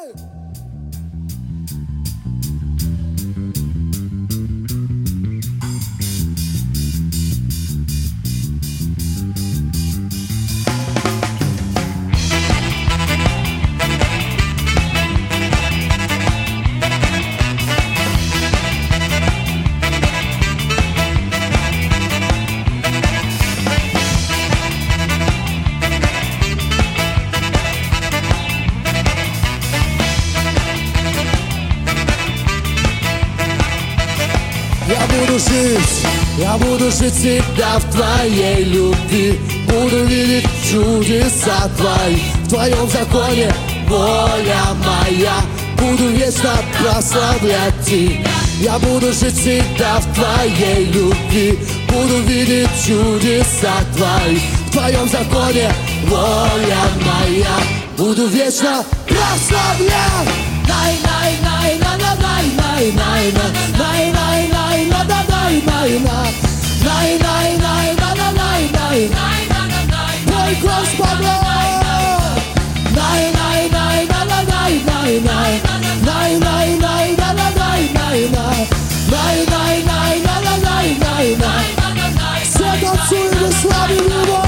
Я буду жить всегда в твоей любви. Буду видеть чудеса твои. В твоем законе воля моя. Буду вечно прославлять тебя. Я буду жить всегда в твоей любви. Буду видеть чудеса твои. В твоем законе воля моя. Буду вечно прославлять. Мой Господа! Все танцуем и славим Его!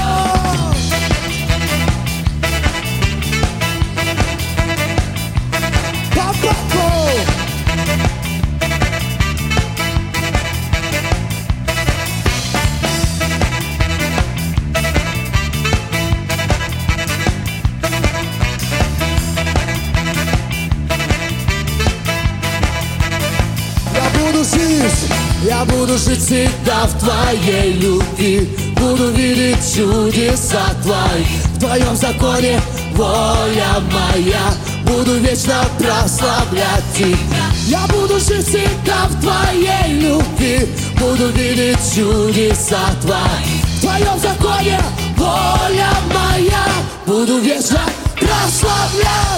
Я буду жить всегда в твоей любви. Буду видеть чудеса твои. В твоем законе воля моя. Буду вечно прославлять тебя. Я буду жить всегда в твоей любви. Буду видеть чудеса твои. В твоем законе воля моя. Буду вечно прославлять.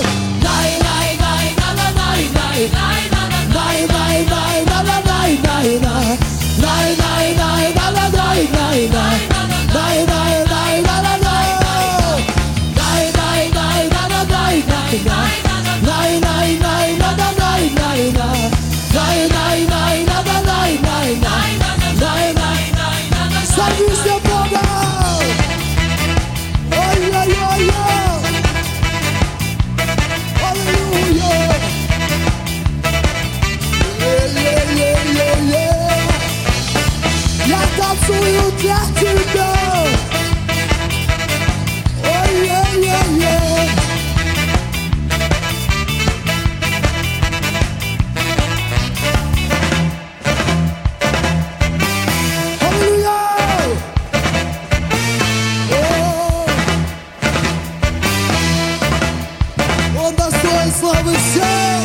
Славись Бога! Ой-ой-ой-ой! Аллилуйя! Я танцую для тебя! Ой-ой-ой-ой! Славы всем!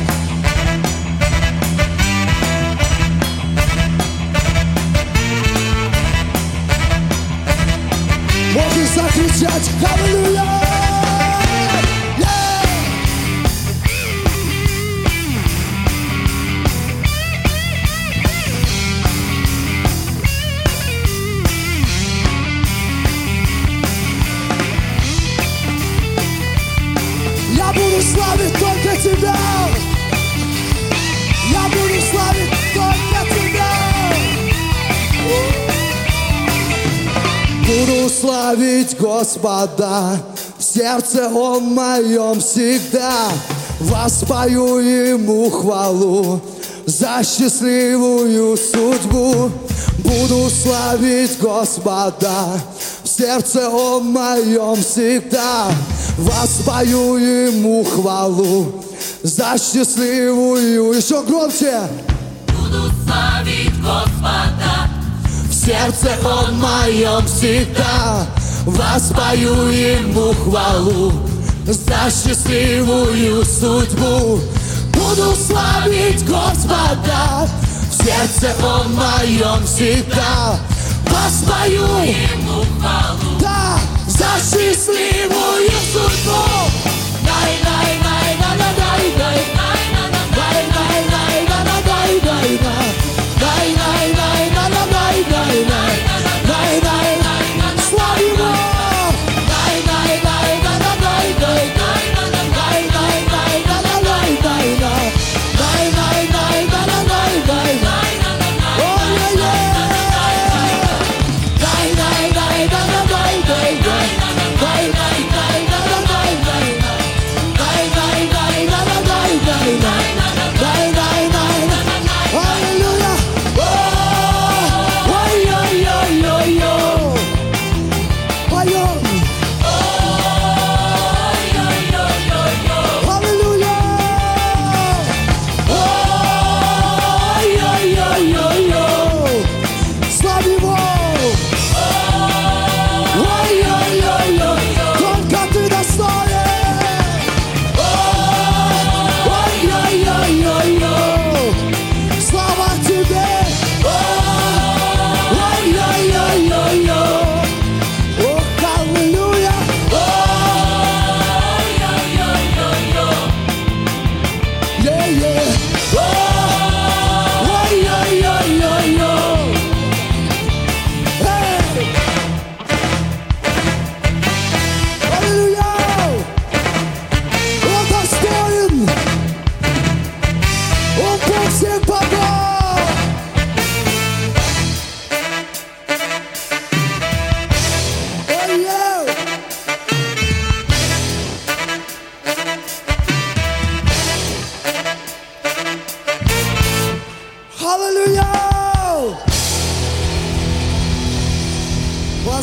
Можешь закричать «Аллилуйя!» Я буду славить только тебя. Я буду славить только тебя. Буду славить Господа. В сердце Он моем всегда. Воспою Ему хвалу за счастливую судьбу. Буду славить Господа. В сердце Он моем всегда. Воспою Ему хвалу за счастливую. Еще громче. Буду славить Господа. В сердце Он моем всегда. Воспою Ему хвалу за счастливую судьбу. Буду славить Господа. В сердце Он моем всегда. Воспою Ему хвалу, да, за счастливую судьбу.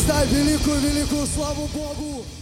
Воздай великую славу Богу.